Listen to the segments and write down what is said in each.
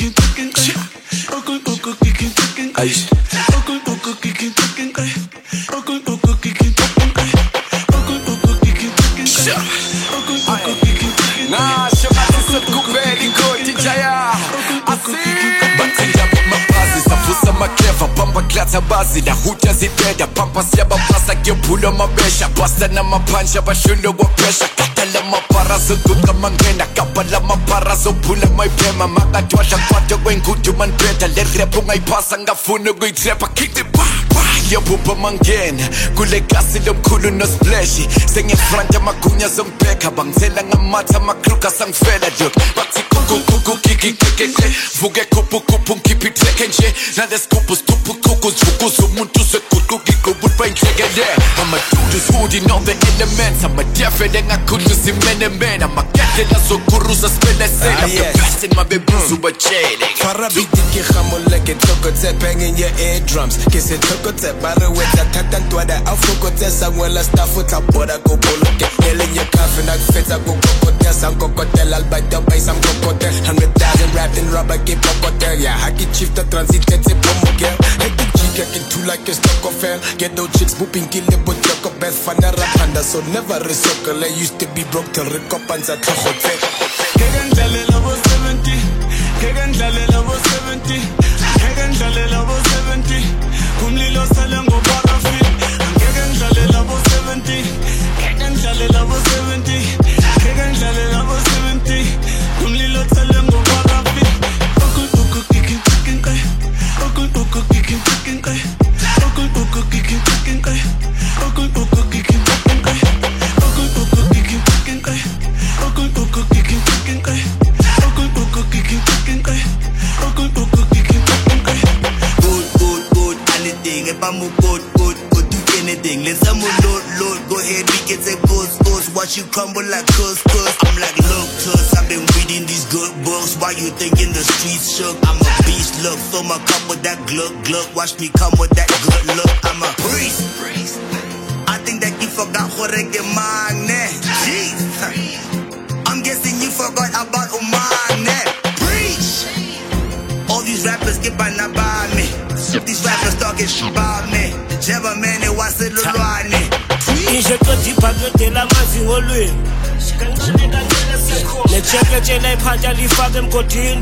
Nah, shabati sakubeli koti jaya Batenda mabazi, safusa makeva Pamba klata bazi, na huja zideda Pampa siyaba basa, kiyopulo mabesha Basta na mapansha, bashundo wapesha Katala mapara, sukuka mangena Kapala mapara, sopula maipema Makatwasha kwato wengutu manbeta Le repo ngaipasa, ngafunu guitrepa Kiti ba, yabupa mangena Kule kasi lomkulu no splashy Senge franja makunya zombeka Bangzela ngamata makruka sangfela Duk, bati kuku kuku kiki kiki Vuge kupu kupu nkipi teke nje Nade skupu stupu kuku Zvuku zumuntu se kuku kiku Budba integele I'ma do this hoodie on the elements I'ma defede ngakulu zimene men I'ma get la sokuruza spele sen I'm the best in my baby Zuba chele Farabiti ki khamoleke Tokote banging your eardrums Kise tokote Bareweta tatantwada Afukote sangwela stafuta Boda kubuluke Yelling your coffin Akfeta kukokote Sankokote Lalbaita bay sam kokote 100,000 wrapped in rubber Ke pokote Yeah, haki chief the transitete Pomoke Heki jika Ke like a stock of hell Get those chicks booping Kill the but Joko best Fana rapanda So never recycle I used to be broke Till recopanza Tlokote Kegan jale lavo 70 Kegan jale lavo 70 Kegan jale lavo 70 Kumlilo salengo parafin Kegan jale lavo 70 Kegan jale lavo 70 Kegan jale lavo 70 Kumlilo salengo parafin Okul okul kikin kikin kay Okul okul kikin kikin kay Okul okul kikin kikin kay Okul okul kikin kikin kay Okul okul kikin kikin kay Okul okul kikin kikin kay Okul okul kikin kikin kay Okul okul kikin kikin kay Good, anything. If I'm good, do anything. Let's load, go ahead, we get a ghost. Watch you crumble like couscous. I'm like, look, cuz I've been reading these good books. Why you thinking the streets shook? I'm a beast, look, fill my cup with that gluck. Watch me come with that good look. I'm a priest. I think that you forgot Jorge Magne. Jeez, I'm guessing you forgot about Omane. Preach. All these rappers get by not by me. These rappers talking shit about me. Jeva mene wasilulwane. Inje koti pagote la mazi ngolwe. Le cheke chela iphaja lifake mgodini.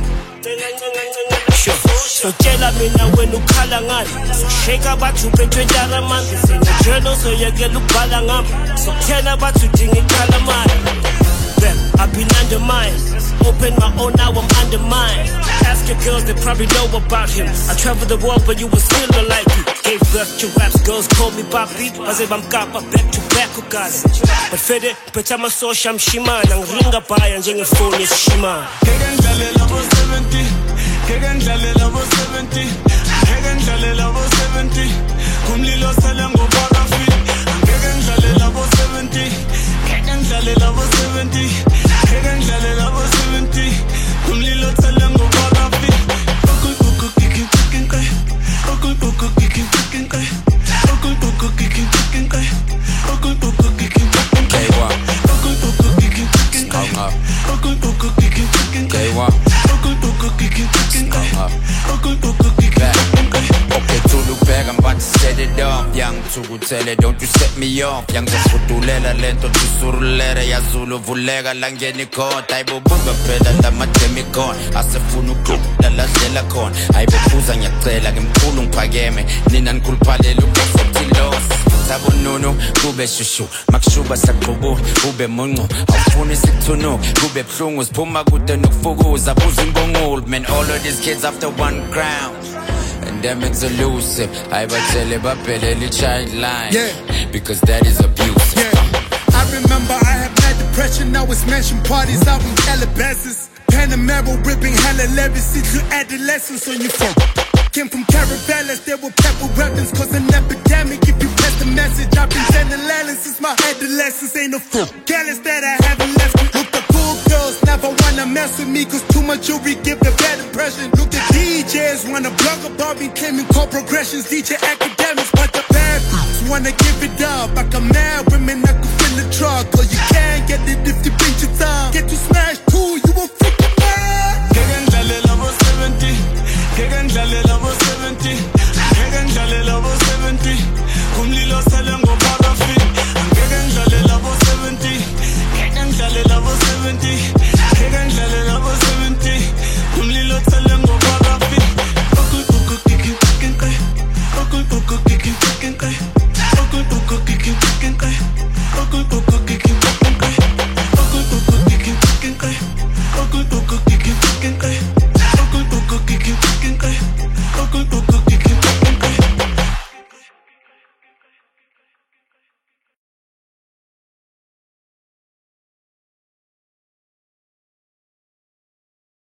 So tshela mina wena ukhala ngani. So shake abathu phethwe njara manje. Senjelo so yekela ukubhala ngami. So tshela bathu dinga ikhala manje. I've been undermined. Open my own, now I'm undermined. Ask your girls, they probably know about him. I traveled the world, but you were still alive. Gave birth to raps, girls call me Papi. As if I'm kapa, back to back, guys. But Fede, petama so sham shima. Nang ringa paya, njenge phone is shima. Kegan jale lavo 70 Kegan jale lavo 70 Kegan jale lavo 70 Kumlilo salengo parafin Kegan jale lavo 70 Kegan jale lavo 70 Kegan jale lavo 70 Kumlilo salengo parafin Okul okul kikin kikin kay Okul okul kikin kikin kay Okul okul kikin kikin kay Okul okul kikin kikin kay Okul okul kikin kikin kay Okul okul kikin kikin kay Okul okul kikin kikin kay Okul okul kikin kikin kay Okay, to look back, I'm about to set it up. Young to tell it, don't you set me off. Young to futulela, lento to surulera. Yazulu vulega, langeni kon. Taibo buga peda, damatemi kon. Asefunu kuda, la zela kon. Aibo kuza nyatela, ngimkulu mpageme. Nina nkulpale, luke setilos. Sabo nunu, kube shushu. Makshuba sakubu, kube mungu. Aufuni situnu, kube plungus. Puma kude nufugu, zabuzi mbungul. Man, all of these kids after one crown. Pandemic's elusive. I but tell it about the child line. Yeah. Because that is abusive. Yeah. I remember I had mad depression. I was mansion parties out in Calabasas. Panamera ripping hella legacy to adolescence on your phone. Came from caravans, there were pepper weapons. Cause an epidemic, if you press the message, I've been sending landlines since my adolescence. Ain't no fool. Careless that I haven't left me. Look, the cool girls never wanna mess with me. Cause too much jewelry give a bad impression. Look, the DJs wanna blog about me. Came in core progressions, DJ academics. But the bad groups wanna give it up. I got mad women, I can feel the truck. Cause you can't get it if you beat your time. Get to smash too